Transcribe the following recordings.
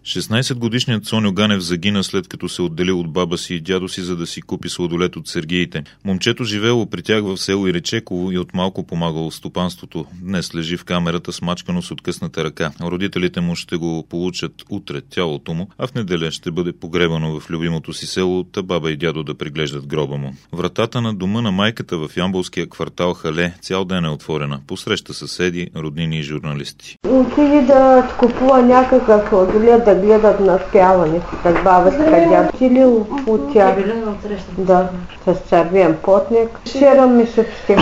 16-годишният Цоньо Ганев загина след като се отделил от баба си и дядо си, за да си купи сладолет от Сергиите. Момчето живеело при тях в село Иречеково и от малко помагало в стопанството. Днес лежи в камерата смачкано с откъсната ръка. Родителите му ще го получат утре тялото му, а в неделя ще бъде погребано в любимото си село, та баба и дядо да приглеждат гроба му. Вратата на дома на майката в ямболския квартал Хале цял ден е отворена. Посреща съседи, роднини и журналисти. Отиде да купува някакъв сладолет, да гледат на спяването. С бабата дядо силил от тях. Да, с червен потник. Вчера ми съобщи,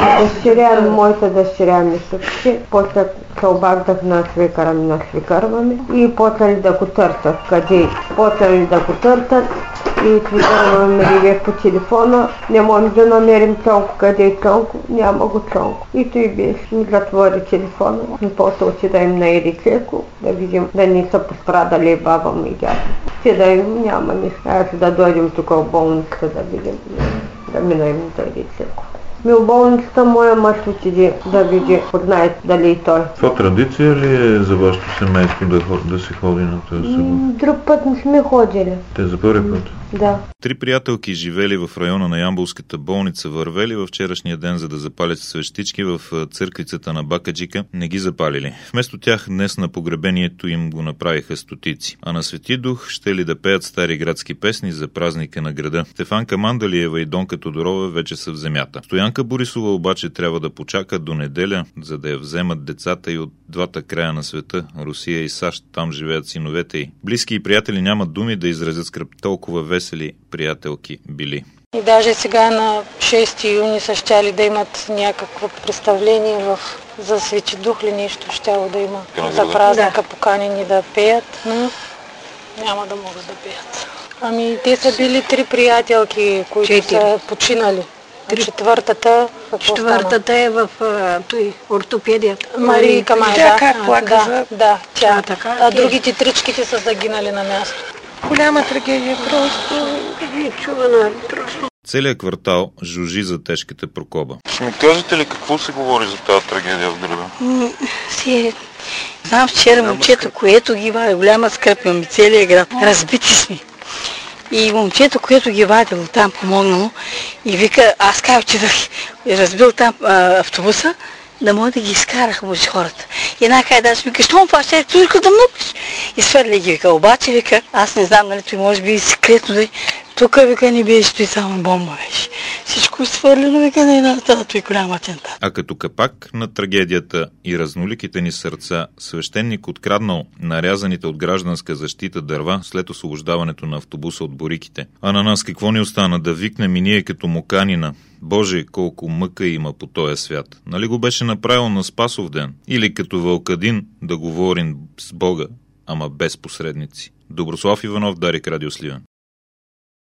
моята дъщеря ми съобщи. После се обаждах на свекара ми и почнали да го търсят. Къде? Почнали да го търсят и свекара ми реве по телефона. Не можем да намерим Цонко. Къде е Цонко? Няма го Цонко. И той беше. Ми затвори телефона. И после отидем на Иречеко, да видим да не са пострадали баба ми и дядо. Седаем, няма нищо. Аз да дойдем тук в болницата да видим, да минем до Иречеко. В болницата моя мъж отиде да види, знае дали и той. Това традиция ли е за вашето семейство да се ходи на този събор? Друг път не сме ходили. Те за първи път? Да. 3 приятелки живели в района на ямболската болница вървели във вчерашния ден, за да запалят свещички в църквицата на Бакаджика. Не ги запалили. Вместо тях днес на погребението им го направиха стотици. А на Свети Дух ще ли да пеят стари градски песни за празника на града. Стефанка Мандалиева и Донка Тодорова вече са в земята. Стоянка Борисова обаче трябва да почака до неделя, за да я вземат децата и от двата края на света, Русия и САЩ. Там живеят синовете й. Близки и приятели нямат думи да изразят скръб. Толкова весели приятелки били. И даже сега на 6 юни са щяли да имат някакво представление за Свети Дух ли нещо щяло да има. За празника поканени да пеят, но няма да могат да пеят. Ами те са били 3 приятелки, които са починали. Четвъртата е в ортопедията. Марийка май, да, тя. А другите 3 са загинали на място. Голяма трагедия, просто нечувана. Целият квартал жужи за тежката прокоба. Ще ми кажете ли какво се говори за тази трагедия в града? Знам вчера момчето, което ги вади, голяма скръп, имаме целият град. Разбити сме. И момчето, което ги вадило там, помогнало и вика, аз казах, че да разбил там автобуса, да мога да ги изкарах може хората. И една кай да вика, що му плаща, тук да млъкнеш? И свърли ги, вика, обаче вика, аз не знам, нали, той може би секретно да... Тук, вика, не беше, той само бомба беше. Всичко свърлено, вика, на една той голям атентат. А като капак на трагедията и разноликите ни сърца, свещеник откраднал нарязаните от гражданска защита дърва след освобождаването на автобуса от бориките. А на нас какво ни остана? Да викнем и ние като муканина. Боже, колко мъка има по този свят. Нали го беше направил на Спасов ден? Или като Вълкадин да говорим с Бога, ама без посредници. Доброслав Иванов, Дарик, Радио Сливен.